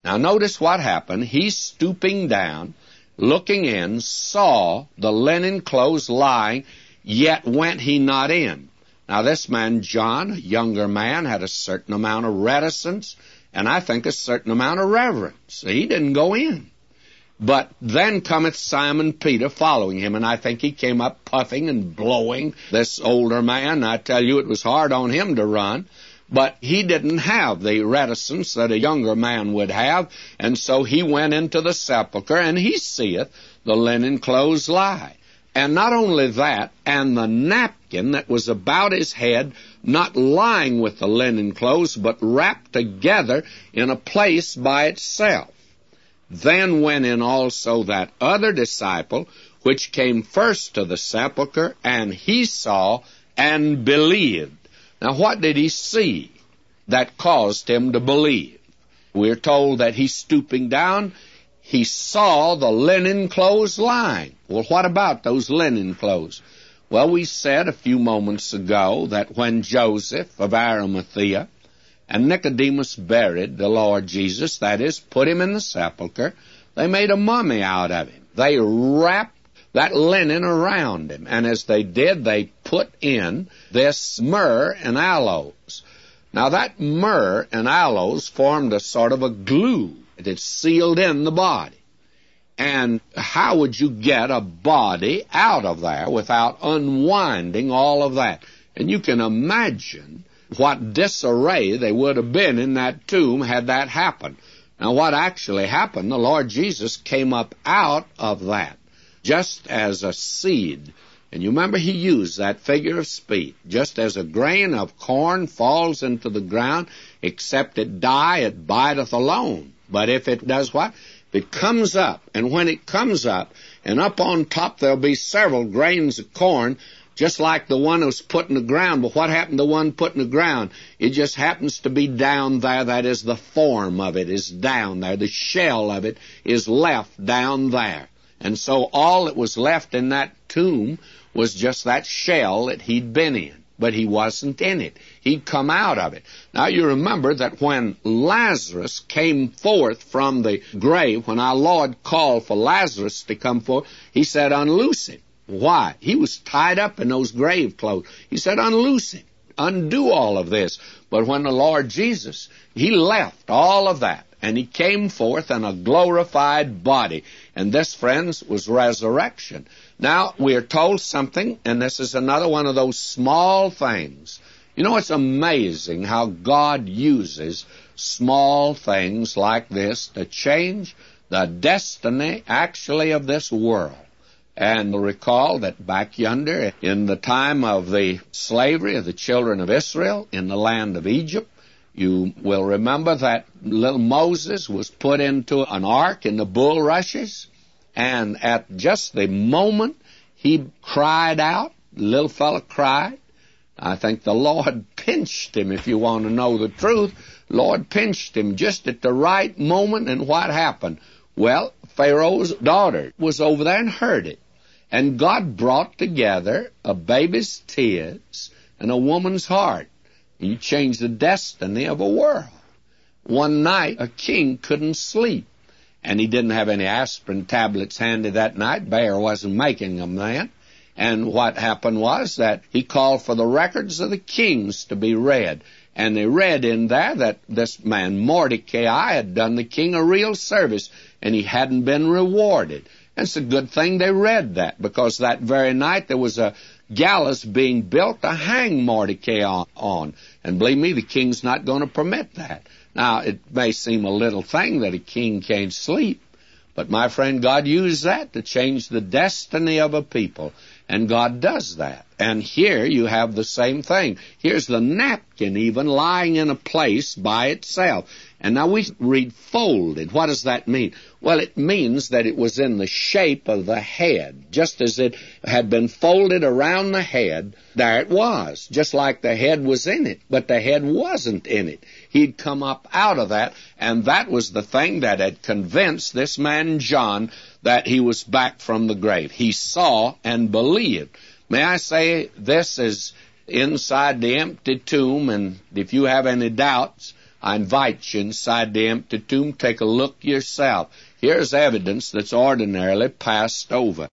Now notice what happened. He, stooping down, looking in, saw the linen clothes lying, yet went he not in. Now this man John, a younger man, had a certain amount of reticence, and I think a certain amount of reverence. He didn't go in. But then cometh Simon Peter following him, and I think he came up puffing and blowing. This older man, I tell you, it was hard on him to run. But he didn't have the reticence that a younger man would have, and so he went into the sepulchre, and he seeth the linen clothes lie. And not only that, and the napkin that was about his head, not lying with the linen clothes, but wrapped together in a place by itself. Then went in also that other disciple, which came first to the sepulchre, and he saw and believed. Now what did he see that caused him to believe? We're told that he, stooping down, he saw the linen clothes lying. Well, what about those linen clothes? Well, we said a few moments ago that when Joseph of Arimathea and Nicodemus buried the Lord Jesus, that is, put him in the sepulchre, they made a mummy out of him. They wrapped that linen around him, and as they did, they put in this myrrh and aloes. Now that myrrh and aloes formed a sort of a glue that sealed in the body. And how would you get a body out of there without unwinding all of that? And you can imagine what disarray they would have been in that tomb had that happened. Now what actually happened, the Lord Jesus came up out of that, just as a seed. And you remember he used that figure of speech. Just as a grain of corn falls into the ground, except it die, it bideth alone. But if it does what? It comes up, and when it comes up, and up on top there'll be several grains of corn, just like the one that was put in the ground. But what happened to the one put in the ground? It just happens to be down there. That is, the form of it is down there. The shell of it is left down there. And so all that was left in that tomb was just that shell that he'd been in. But he wasn't in it. He'd come out of it. Now you remember that when Lazarus came forth from the grave, when our Lord called for Lazarus to come forth, he said, unloose him. Why? He was tied up in those grave clothes. He said, unloose him. Undo all of this. But when the Lord Jesus, he left all of that, and he came forth in a glorified body. And this, friends, was resurrection. Now, we are told something, and this is another one of those small things. You know, it's amazing how God uses small things like this to change the destiny, actually, of this world. And recall that back yonder, in the time of the slavery of the children of Israel in the land of Egypt, you will remember that little Moses was put into an ark in the bulrushes, and at just the moment he cried out, the little fellow cried, I think the Lord pinched him, if you want to know the truth. Lord pinched him just at the right moment, and what happened? Well, Pharaoh's daughter was over there and heard it. And God brought together a baby's tears and a woman's heart. He changed the destiny of a world. One night, a king couldn't sleep, and he didn't have any aspirin tablets handy that night. Bayer wasn't making them then. And what happened was that he called for the records of the kings to be read. And they read in there that this man Mordecai had done the king a real service, and he hadn't been rewarded. And it's a good thing they read that, because that very night there was a gallows being built to hang Mordecai on. And believe me, the king's not going to permit that. Now, it may seem a little thing that a king can't sleep, but my friend, God used that to change the destiny of a people. And God does that. And here you have the same thing. Here's the napkin even lying in a place by itself. And now we read folded. What does that mean? Well, it means that it was in the shape of the head. Just as it had been folded around the head, there it was. Just like the head was in it, but the head wasn't in it. He'd come up out of that, and that was the thing that had convinced this man John that he was back from the grave. He saw and believed. May I say, this is inside the empty tomb, and if you have any doubts, I invite you inside the empty tomb. Take a look yourself. Here's evidence that's ordinarily passed over.